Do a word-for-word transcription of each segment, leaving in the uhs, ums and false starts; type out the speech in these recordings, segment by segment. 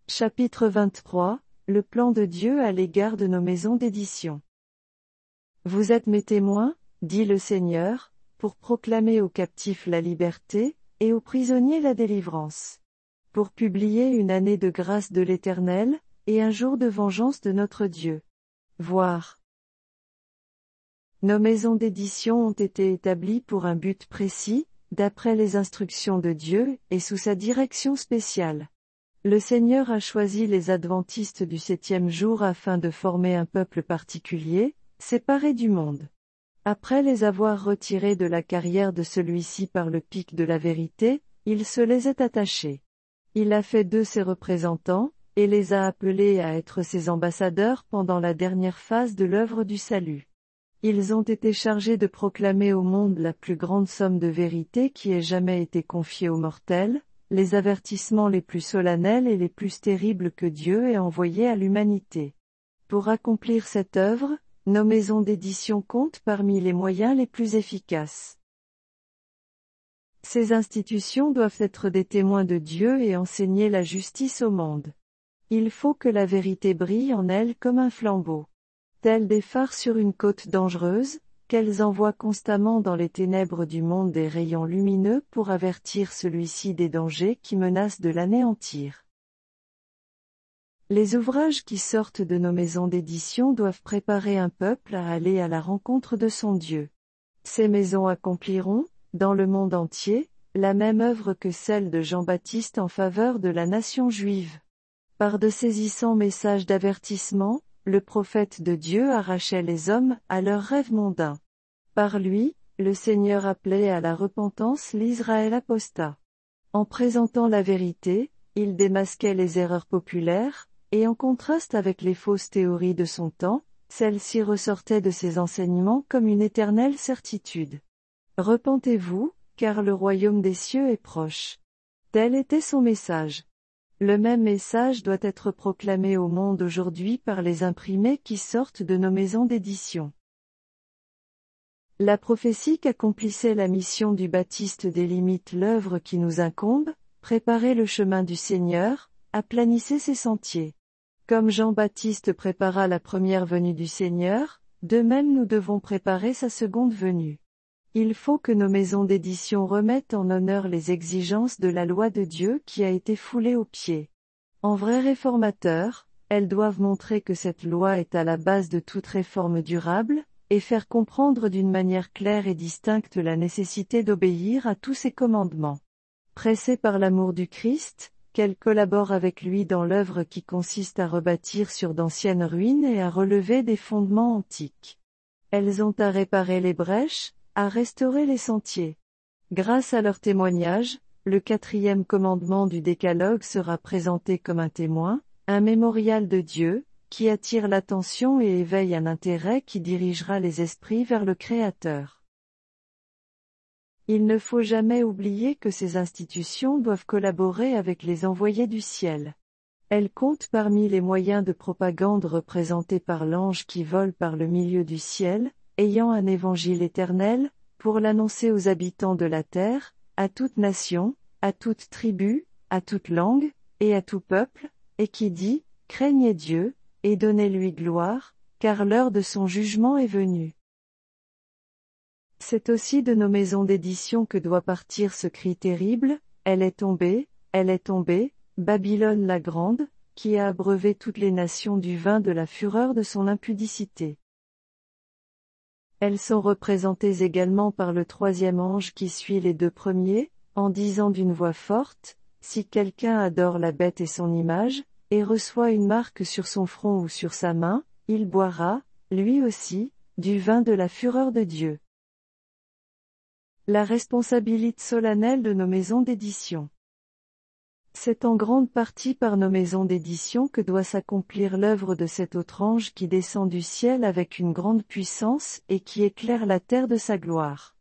Chapitre vingt-trois, le plan de Dieu à l'égard de nos maisons d'édition. Vous êtes mes témoins, dit le Seigneur, pour proclamer aux captifs la liberté, et aux prisonniers la délivrance. Pour publier une année de grâce de l'Éternel, et un jour de vengeance de notre Dieu. Voir. Nos maisons d'édition ont été établies pour un but précis, d'après les instructions de Dieu, et sous sa direction spéciale. Le Seigneur a choisi les adventistes du septième jour afin de former un peuple particulier, séparé du monde. Après les avoir retirés de la carrière de celui-ci par le pic de la vérité, il se les est attachés. Il a fait d'eux ses représentants, et les a appelés à être ses ambassadeurs pendant la dernière phase de l'œuvre du salut. Ils ont été chargés de proclamer au monde la plus grande somme de vérité qui ait jamais été confiée aux mortels, les avertissements les plus solennels et les plus terribles que Dieu ait envoyés à l'humanité. Pour accomplir cette œuvre, nos maisons d'édition comptent parmi les moyens les plus efficaces. Ces institutions doivent être des témoins de Dieu et enseigner la justice au monde. Il faut que la vérité brille en elles comme un flambeau. Tels des phares sur une côte dangereuse, qu'elles envoient constamment dans les ténèbres du monde des rayons lumineux pour avertir celui-ci des dangers qui menacent de l'anéantir. Les ouvrages qui sortent de nos maisons d'édition doivent préparer un peuple à aller à la rencontre de son Dieu. Ces maisons accompliront, dans le monde entier, la même œuvre que celle de Jean-Baptiste en faveur de la nation juive. Par de saisissants messages d'avertissement, le prophète de Dieu arrachait les hommes à leurs rêves mondains. Par lui, le Seigneur appelait à la repentance l'Israël apostat. En présentant la vérité, il démasquait les erreurs populaires, et en contraste avec les fausses théories de son temps, celle-ci ressortait de ses enseignements comme une éternelle certitude. Repentez-vous, car le royaume des cieux est proche. Tel était son message. Le même message doit être proclamé au monde aujourd'hui par les imprimés qui sortent de nos maisons d'édition. La prophétie qu'accomplissait la mission du Baptiste délimite l'œuvre qui nous incombe, préparer le chemin du Seigneur, aplanissez ses sentiers. Comme Jean-Baptiste prépara la première venue du Seigneur, de même nous devons préparer sa seconde venue. Il faut que nos maisons d'édition remettent en honneur les exigences de la loi de Dieu qui a été foulée aux pieds. En vrais réformateurs, elles doivent montrer que cette loi est à la base de toute réforme durable, et faire comprendre d'une manière claire et distincte la nécessité d'obéir à tous ses commandements. Pressées par l'amour du Christ, qu'elles collaborent avec lui dans l'œuvre qui consiste à rebâtir sur d'anciennes ruines et à relever des fondements antiques. Elles ont à réparer les brèches, à restaurer les sentiers. Grâce à leur témoignage, le quatrième commandement du Décalogue sera présenté comme un témoin, un mémorial de Dieu, qui attire l'attention et éveille un intérêt qui dirigera les esprits vers le Créateur. Il ne faut jamais oublier que ces institutions doivent collaborer avec les envoyés du ciel. Elles comptent parmi les moyens de propagande représentés par l'ange qui vole par le milieu du ciel, ayant un évangile éternel, pour l'annoncer aux habitants de la terre, à toute nation, à toute tribu, à toute langue, et à tout peuple, et qui dit, craignez Dieu, et donnez-lui gloire, car l'heure de son jugement est venue. C'est aussi de nos maisons d'édition que doit partir ce cri terrible, elle est tombée, elle est tombée, Babylone la grande, qui a abreuvé toutes les nations du vin de la fureur de son impudicité. Elles sont représentées également par le troisième ange qui suit les deux premiers, en disant d'une voix forte, si quelqu'un adore la bête et son image, et reçoit une marque sur son front ou sur sa main, il boira, lui aussi, du vin de la fureur de Dieu. La responsabilité solennelle de nos maisons d'édition. C'est en grande partie par nos maisons d'édition que doit s'accomplir l'œuvre de cet autre ange qui descend du ciel avec une grande puissance et qui éclaire la terre de sa gloire.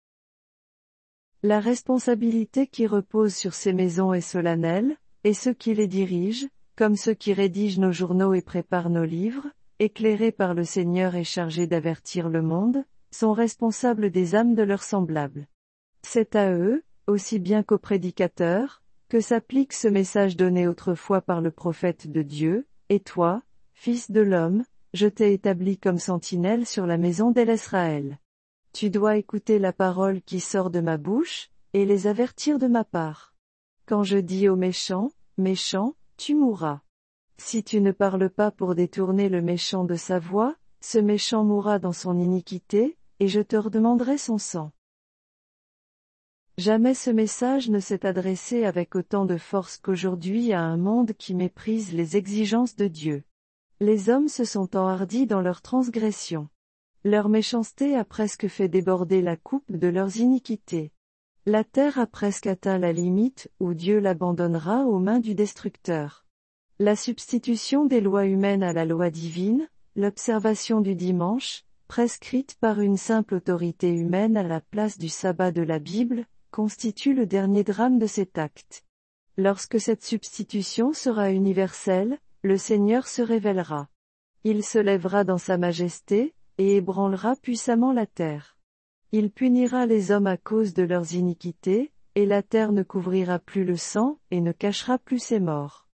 La responsabilité qui repose sur ces maisons est solennelle, et ceux qui les dirigent, comme ceux qui rédigent nos journaux et préparent nos livres, éclairés par le Seigneur et chargés d'avertir le monde, sont responsables des âmes de leurs semblables. C'est à eux, aussi bien qu'aux prédicateurs, que s'applique ce message donné autrefois par le prophète de Dieu, et toi, fils de l'homme, je t'ai établi comme sentinelle sur la maison d'El-Israël. Tu dois écouter la parole qui sort de ma bouche, et les avertir de ma part. Quand je dis au méchant, méchant, tu mourras. Si tu ne parles pas pour détourner le méchant de sa voie, ce méchant mourra dans son iniquité, et je te redemanderai son sang. Jamais ce message ne s'est adressé avec autant de force qu'aujourd'hui à un monde qui méprise les exigences de Dieu. Les hommes se sont enhardis dans leurs transgressions. Leur méchanceté a presque fait déborder la coupe de leurs iniquités. La terre a presque atteint la limite où Dieu l'abandonnera aux mains du destructeur. La substitution des lois humaines à la loi divine, l'observation du dimanche, prescrite par une simple autorité humaine à la place du sabbat de la Bible, constitue le dernier drame de cet acte. Lorsque cette substitution sera universelle, le Seigneur se révélera. Il se lèvera dans sa majesté, et ébranlera puissamment la terre. Il punira les hommes à cause de leurs iniquités, et la terre ne couvrira plus le sang, et ne cachera plus ses morts.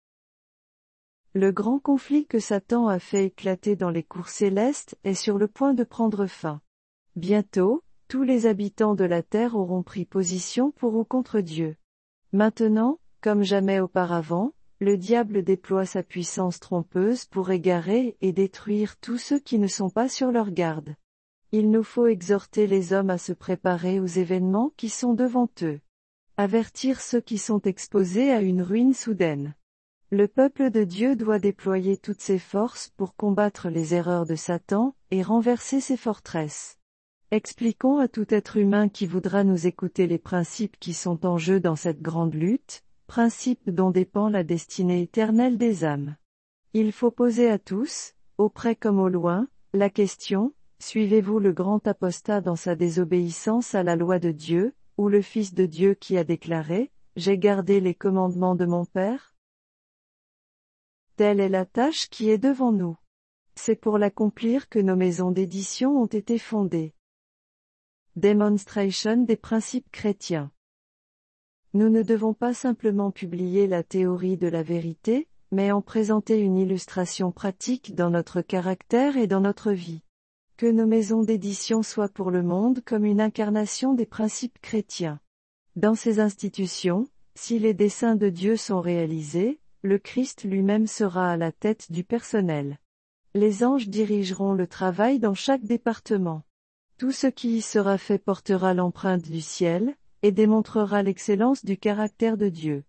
Le grand conflit que Satan a fait éclater dans les cours célestes est sur le point de prendre fin. Bientôt, tous les habitants de la terre auront pris position pour ou contre Dieu. Maintenant, comme jamais auparavant, le diable déploie sa puissance trompeuse pour égarer et détruire tous ceux qui ne sont pas sur leur garde. Il nous faut exhorter les hommes à se préparer aux événements qui sont devant eux. Avertir ceux qui sont exposés à une ruine soudaine. Le peuple de Dieu doit déployer toutes ses forces pour combattre les erreurs de Satan, et renverser ses forteresses. Expliquons à tout être humain qui voudra nous écouter les principes qui sont en jeu dans cette grande lutte, principes dont dépend la destinée éternelle des âmes. Il faut poser à tous, au près comme au loin, la question: suivez-vous le grand apostat dans sa désobéissance à la loi de Dieu, ou le Fils de Dieu qui a déclaré: j'ai gardé les commandements de mon Père? Telle est la tâche qui est devant nous. C'est pour l'accomplir que nos maisons d'édition ont été fondées. Démonstration des principes chrétiens. Nous ne devons pas simplement publier la théorie de la vérité, mais en présenter une illustration pratique dans notre caractère et dans notre vie. Que nos maisons d'édition soient pour le monde comme une incarnation des principes chrétiens. Dans ces institutions, si les desseins de Dieu sont réalisés, le Christ lui-même sera à la tête du personnel. Les anges dirigeront le travail dans chaque département. Tout ce qui y sera fait portera l'empreinte du ciel, et démontrera l'excellence du caractère de Dieu.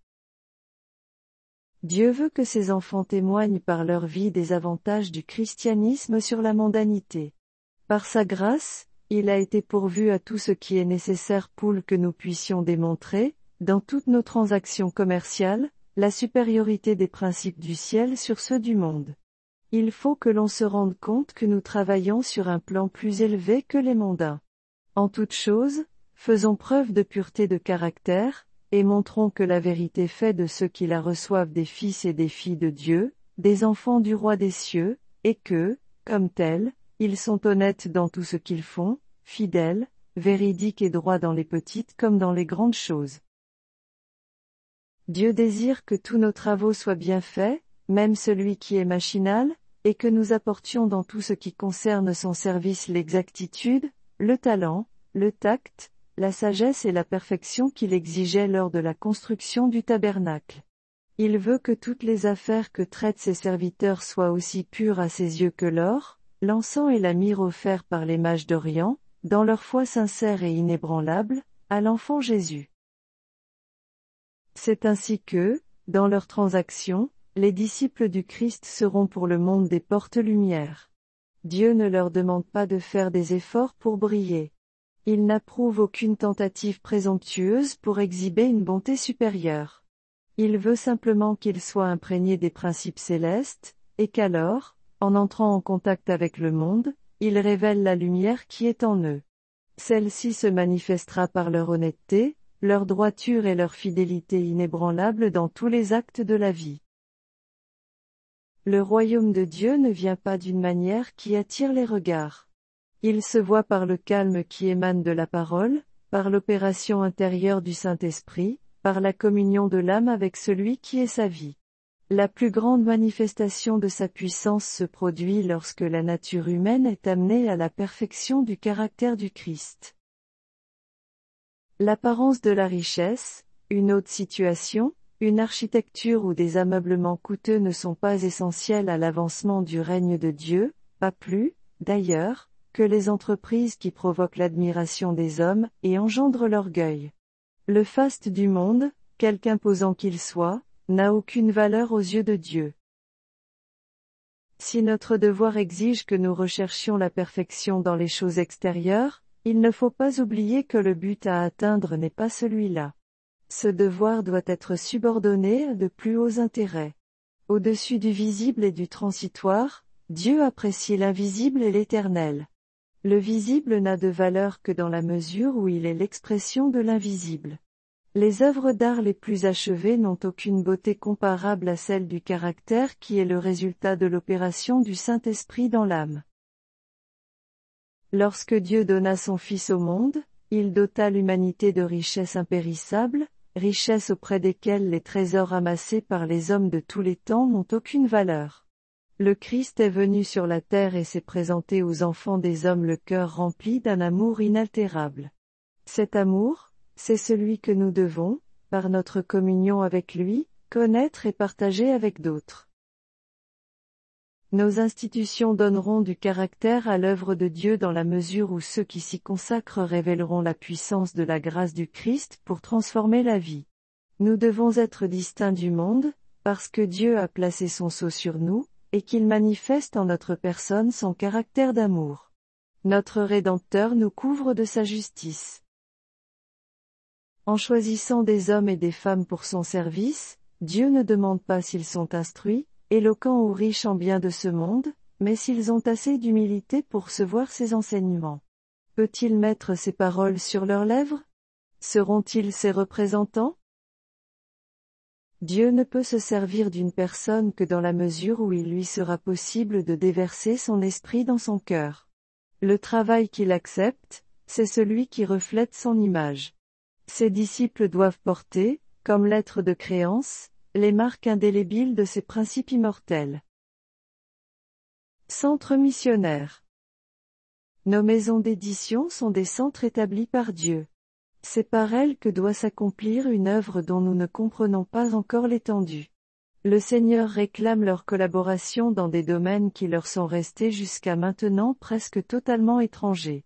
Dieu veut que ses enfants témoignent par leur vie des avantages du christianisme sur la mondanité. Par sa grâce, il a été pourvu à tout ce qui est nécessaire pour que nous puissions démontrer, dans toutes nos transactions commerciales, la supériorité des principes du ciel sur ceux du monde. Il faut que l'on se rende compte que nous travaillons sur un plan plus élevé que les mondains. En toute chose, faisons preuve de pureté de caractère, et montrons que la vérité fait de ceux qui la reçoivent des fils et des filles de Dieu, des enfants du roi des cieux, et que, comme tels, ils sont honnêtes dans tout ce qu'ils font, fidèles, véridiques et droits dans les petites comme dans les grandes choses. Dieu désire que tous nos travaux soient bien faits, même celui qui est machinal, et que nous apportions dans tout ce qui concerne son service l'exactitude, le talent, le tact, la sagesse et la perfection qu'il exigeait lors de la construction du tabernacle. Il veut que toutes les affaires que traitent ses serviteurs soient aussi pures à ses yeux que l'or, l'encens et la myrrhe offerts par les mages d'Orient, dans leur foi sincère et inébranlable, à l'enfant Jésus. C'est ainsi que, dans leurs transactions, les disciples du Christ seront pour le monde des portes-lumière. Dieu ne leur demande pas de faire des efforts pour briller. Il n'approuve aucune tentative présomptueuse pour exhiber une bonté supérieure. Il veut simplement qu'ils soient imprégnés des principes célestes, et qu'alors, en entrant en contact avec le monde, ils révèlent la lumière qui est en eux. Celle-ci se manifestera par leur honnêteté, leur droiture et leur fidélité inébranlable dans tous les actes de la vie. Le royaume de Dieu ne vient pas d'une manière qui attire les regards. Il se voit par le calme qui émane de la parole, par l'opération intérieure du Saint-Esprit, par la communion de l'âme avec celui qui est sa vie. La plus grande manifestation de sa puissance se produit lorsque la nature humaine est amenée à la perfection du caractère du Christ. L'apparence de la richesse, une haute situation, une architecture ou des ameublements coûteux ne sont pas essentiels à l'avancement du règne de Dieu, pas plus, d'ailleurs, que les entreprises qui provoquent l'admiration des hommes et engendrent l'orgueil. Le faste du monde, quelque imposant qu'il soit, n'a aucune valeur aux yeux de Dieu. Si notre devoir exige que nous recherchions la perfection dans les choses extérieures, il ne faut pas oublier que le but à atteindre n'est pas celui-là. Ce devoir doit être subordonné à de plus hauts intérêts. Au-dessus du visible et du transitoire, Dieu apprécie l'invisible et l'éternel. Le visible n'a de valeur que dans la mesure où il est l'expression de l'invisible. Les œuvres d'art les plus achevées n'ont aucune beauté comparable à celle du caractère qui est le résultat de l'opération du Saint-Esprit dans l'âme. Lorsque Dieu donna son Fils au monde, il dota l'humanité de richesses impérissables, richesses auprès desquelles les trésors amassés par les hommes de tous les temps n'ont aucune valeur. Le Christ est venu sur la terre et s'est présenté aux enfants des hommes le cœur rempli d'un amour inaltérable. Cet amour, c'est celui que nous devons, par notre communion avec lui, connaître et partager avec d'autres. Nos institutions donneront du caractère à l'œuvre de Dieu dans la mesure où ceux qui s'y consacrent révéleront la puissance de la grâce du Christ pour transformer la vie. Nous devons être distincts du monde, parce que Dieu a placé son sceau sur nous, et qu'il manifeste en notre personne son caractère d'amour. Notre Rédempteur nous couvre de sa justice. En choisissant des hommes et des femmes pour son service, Dieu ne demande pas s'ils sont instruits, éloquents ou riches en biens de ce monde, mais s'ils ont assez d'humilité pour recevoir ses enseignements. Peut-il mettre ses paroles sur leurs lèvres? Seront-ils ses représentants? Dieu ne peut se servir d'une personne que dans la mesure où il lui sera possible de déverser son esprit dans son cœur. Le travail qu'il accepte, c'est celui qui reflète son image. Ses disciples doivent porter, comme lettre de créance, les marques indélébiles de ses principes immortels. Centre missionnaire. Nos maisons d'édition sont des centres établis par Dieu. C'est par elles que doit s'accomplir une œuvre dont nous ne comprenons pas encore l'étendue. Le Seigneur réclame leur collaboration dans des domaines qui leur sont restés jusqu'à maintenant presque totalement étrangers.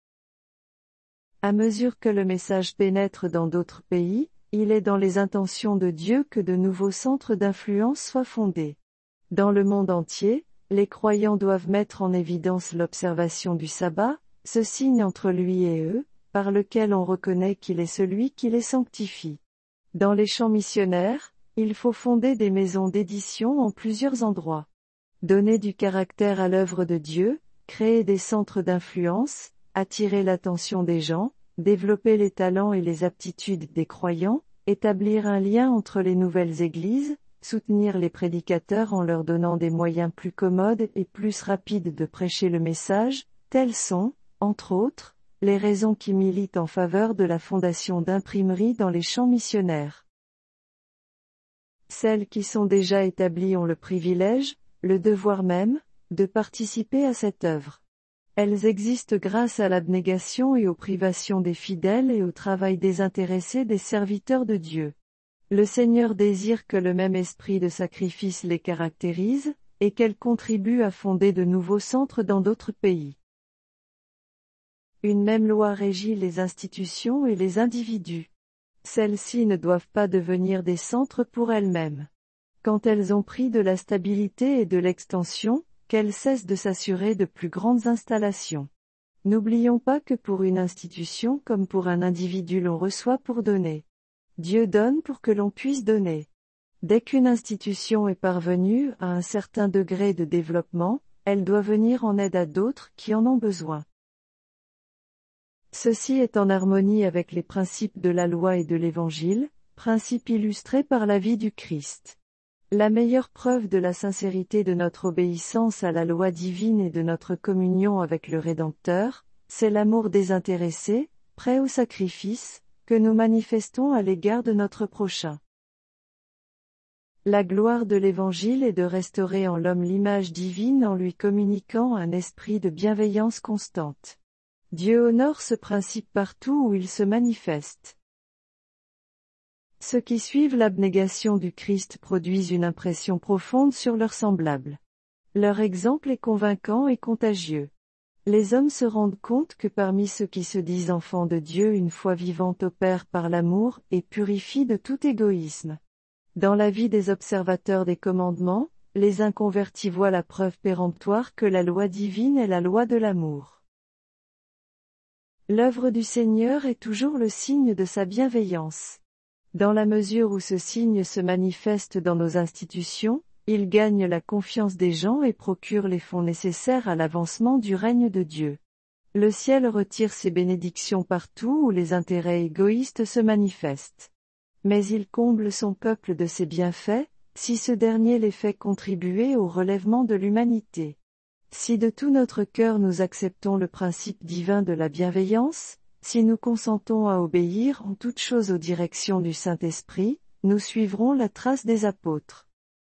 À mesure que le message pénètre dans d'autres pays, il est dans les intentions de Dieu que de nouveaux centres d'influence soient fondés. Dans le monde entier, les croyants doivent mettre en évidence l'observation du sabbat, ce signe entre lui et eux, par lequel on reconnaît qu'il est celui qui les sanctifie. Dans les champs missionnaires, il faut fonder des maisons d'édition en plusieurs endroits. Donner du caractère à l'œuvre de Dieu, créer des centres d'influence, attirer l'attention des gens, développer les talents et les aptitudes des croyants, établir un lien entre les nouvelles églises, soutenir les prédicateurs en leur donnant des moyens plus commodes et plus rapides de prêcher le message, telles sont, entre autres, les raisons qui militent en faveur de la fondation d'imprimeries dans les champs missionnaires. Celles qui sont déjà établies ont le privilège, le devoir même, de participer à cette œuvre. Elles existent grâce à l'abnégation et aux privations des fidèles et au travail désintéressé des serviteurs de Dieu. Le Seigneur désire que le même esprit de sacrifice les caractérise, et qu'elles contribuent à fonder de nouveaux centres dans d'autres pays. Une même loi régit les institutions et les individus. Celles-ci ne doivent pas devenir des centres pour elles-mêmes. Quand elles ont pris de la stabilité et de l'extension, qu'elles cessent de s'assurer de plus grandes installations. N'oublions pas que pour une institution comme pour un individu l'on reçoit pour donner. Dieu donne pour que l'on puisse donner. Dès qu'une institution est parvenue à un certain degré de développement, elle doit venir en aide à d'autres qui en ont besoin. Ceci est en harmonie avec les principes de la loi et de l'Évangile, principes illustrés par la vie du Christ. La meilleure preuve de la sincérité de notre obéissance à la loi divine et de notre communion avec le Rédempteur, c'est l'amour désintéressé, prêt au sacrifice, que nous manifestons à l'égard de notre prochain. La gloire de l'Évangile est de restaurer en l'homme l'image divine en lui communiquant un esprit de bienveillance constante. Dieu honore ce principe partout où il se manifeste. Ceux qui suivent l'abnégation du Christ produisent une impression profonde sur leurs semblables. Leur exemple est convaincant et contagieux. Les hommes se rendent compte que parmi ceux qui se disent enfants de Dieu une foi vivante opère par l'amour et purifie de tout égoïsme. Dans la vie des observateurs des commandements, les inconvertis voient la preuve péremptoire que la loi divine est la loi de l'amour. L'œuvre du Seigneur est toujours le signe de sa bienveillance. Dans la mesure où ce signe se manifeste dans nos institutions, il gagne la confiance des gens et procure les fonds nécessaires à l'avancement du règne de Dieu. Le ciel retire ses bénédictions partout où les intérêts égoïstes se manifestent. Mais il comble son peuple de ses bienfaits, si ce dernier les fait contribuer au relèvement de l'humanité. Si de tout notre cœur nous acceptons le principe divin de la bienveillance, si nous consentons à obéir en toutes choses aux directions du Saint-Esprit, nous suivrons la trace des apôtres.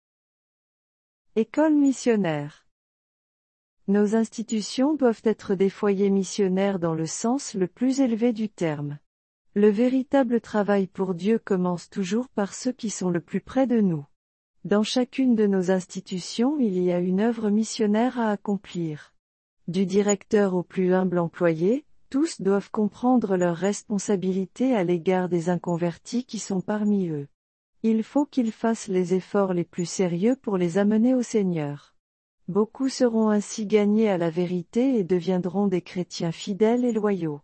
École missionnaire. Nos institutions doivent être des foyers missionnaires dans le sens le plus élevé du terme. Le véritable travail pour Dieu commence toujours par ceux qui sont le plus près de nous. Dans chacune de nos institutions il y a une œuvre missionnaire à accomplir. Du directeur au plus humble employé, tous doivent comprendre leurs responsabilités à l'égard des inconvertis qui sont parmi eux. Il faut qu'ils fassent les efforts les plus sérieux pour les amener au Seigneur. Beaucoup seront ainsi gagnés à la vérité et deviendront des chrétiens fidèles et loyaux.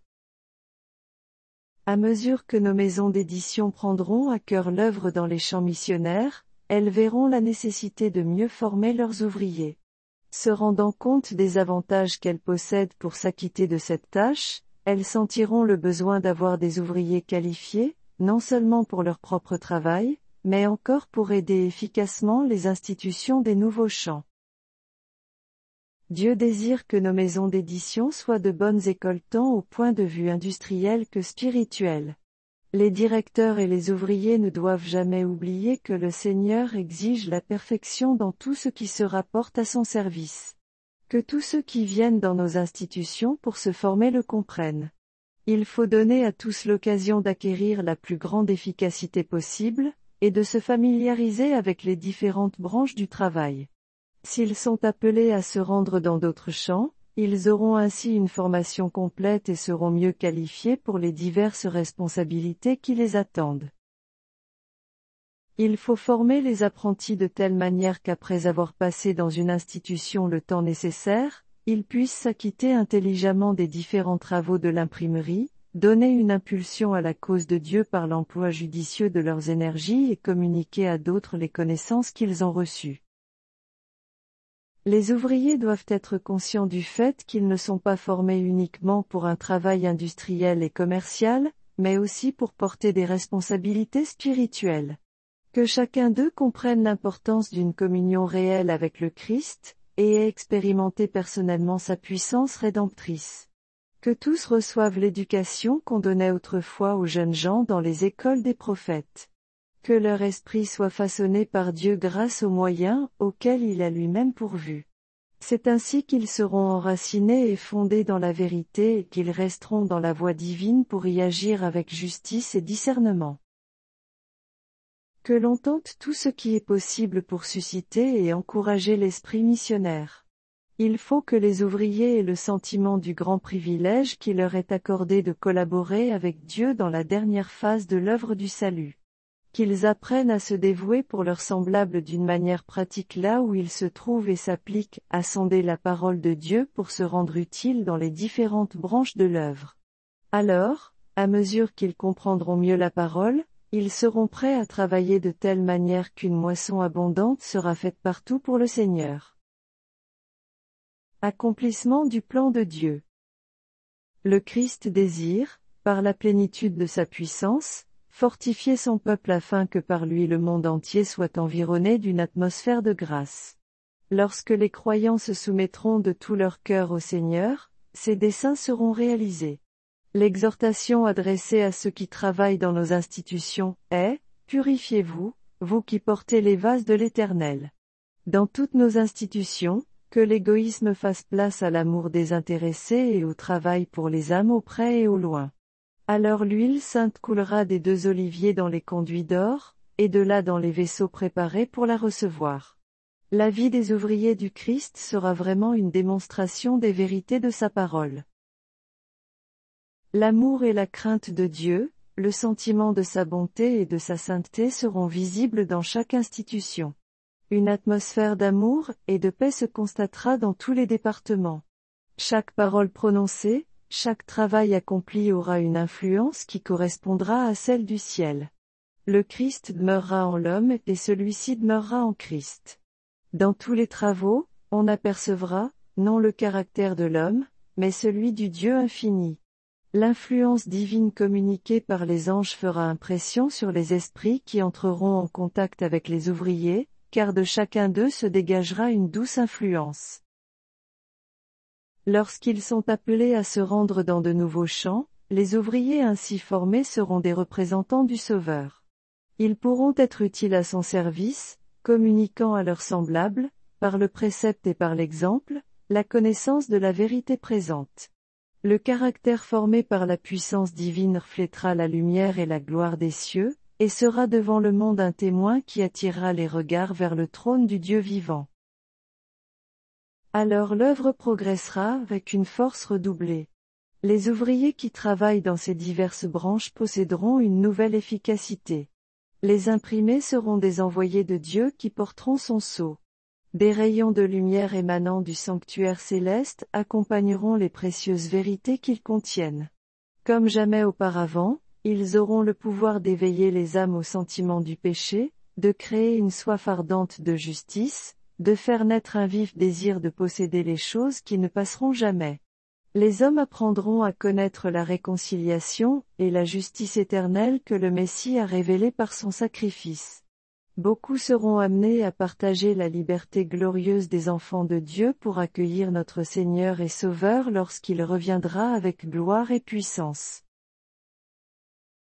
À mesure que nos maisons d'édition prendront à cœur l'œuvre dans les champs missionnaires, elles verront la nécessité de mieux former leurs ouvriers. Se rendant compte des avantages qu'elles possèdent pour s'acquitter de cette tâche, elles sentiront le besoin d'avoir des ouvriers qualifiés, non seulement pour leur propre travail, mais encore pour aider efficacement les institutions des nouveaux champs. Dieu désire que nos maisons d'édition soient de bonnes écoles tant au point de vue industriel que spirituel. Les directeurs et les ouvriers ne doivent jamais oublier que le Seigneur exige la perfection dans tout ce qui se rapporte à son service. Que tous ceux qui viennent dans nos institutions pour se former le comprennent. Il faut donner à tous l'occasion d'acquérir la plus grande efficacité possible, et de se familiariser avec les différentes branches du travail. S'ils sont appelés à se rendre dans d'autres champs, ils auront ainsi une formation complète et seront mieux qualifiés pour les diverses responsabilités qui les attendent. Il faut former les apprentis de telle manière qu'après avoir passé dans une institution le temps nécessaire, ils puissent s'acquitter intelligemment des différents travaux de l'imprimerie, donner une impulsion à la cause de Dieu par l'emploi judicieux de leurs énergies et communiquer à d'autres les connaissances qu'ils ont reçues. Les ouvriers doivent être conscients du fait qu'ils ne sont pas formés uniquement pour un travail industriel et commercial, mais aussi pour porter des responsabilités spirituelles. Que chacun d'eux comprenne l'importance d'une communion réelle avec le Christ, et ait expérimenté personnellement sa puissance rédemptrice. Que tous reçoivent l'éducation qu'on donnait autrefois aux jeunes gens dans les écoles des prophètes. Que leur esprit soit façonné par Dieu grâce aux moyens auxquels il a lui-même pourvu. C'est ainsi qu'ils seront enracinés et fondés dans la vérité et qu'ils resteront dans la voie divine pour y agir avec justice et discernement. Que l'on tente tout ce qui est possible pour susciter et encourager l'esprit missionnaire. Il faut que les ouvriers aient le sentiment du grand privilège qui leur est accordé de collaborer avec Dieu dans la dernière phase de l'œuvre du salut. Qu'ils apprennent à se dévouer pour leurs semblables d'une manière pratique là où ils se trouvent et s'appliquent à sonder la parole de Dieu pour se rendre utiles dans les différentes branches de l'œuvre. Alors, à mesure qu'ils comprendront mieux la parole, ils seront prêts à travailler de telle manière qu'une moisson abondante sera faite partout pour le Seigneur. Accomplissement du plan de Dieu. Le Christ désire, par la plénitude de sa puissance, fortifier son peuple afin que par lui le monde entier soit environné d'une atmosphère de grâce. Lorsque les croyants se soumettront de tout leur cœur au Seigneur, ses desseins seront réalisés. L'exhortation adressée à ceux qui travaillent dans nos institutions est « Purifiez-vous, vous qui portez les vases de l'Éternel ». Dans toutes nos institutions, que l'égoïsme fasse place à l'amour désintéressé et au travail pour les âmes au près et au loin. Alors l'huile sainte coulera des deux oliviers dans les conduits d'or, et de là dans les vaisseaux préparés pour la recevoir. La vie des ouvriers du Christ sera vraiment une démonstration des vérités de sa parole. L'amour et la crainte de Dieu, le sentiment de sa bonté et de sa sainteté seront visibles dans chaque institution. Une atmosphère d'amour et de paix se constatera dans tous les départements. Chaque parole prononcée, chaque travail accompli aura une influence qui correspondra à celle du ciel. Le Christ demeurera en l'homme et celui-ci demeurera en Christ. Dans tous les travaux, on apercevra, non le caractère de l'homme, mais celui du Dieu infini. L'influence divine communiquée par les anges fera impression sur les esprits qui entreront en contact avec les ouvriers, car de chacun d'eux se dégagera une douce influence. Lorsqu'ils sont appelés à se rendre dans de nouveaux champs, les ouvriers ainsi formés seront des représentants du Sauveur. Ils pourront être utiles à son service, communiquant à leurs semblables, par le précepte et par l'exemple, la connaissance de la vérité présente. Le caractère formé par la puissance divine reflètera la lumière et la gloire des cieux, et sera devant le monde un témoin qui attirera les regards vers le trône du Dieu vivant. Alors l'œuvre progressera avec une force redoublée. Les ouvriers qui travaillent dans ces diverses branches posséderont une nouvelle efficacité. Les imprimés seront des envoyés de Dieu qui porteront son sceau. Des rayons de lumière émanant du sanctuaire céleste accompagneront les précieuses vérités qu'ils contiennent. Comme jamais auparavant, ils auront le pouvoir d'éveiller les âmes au sentiment du péché, de créer une soif ardente de justice, de faire naître un vif désir de posséder les choses qui ne passeront jamais. Les hommes apprendront à connaître la réconciliation et la justice éternelle que le Messie a révélée par son sacrifice. Beaucoup seront amenés à partager la liberté glorieuse des enfants de Dieu pour accueillir notre Seigneur et Sauveur lorsqu'il reviendra avec gloire et puissance.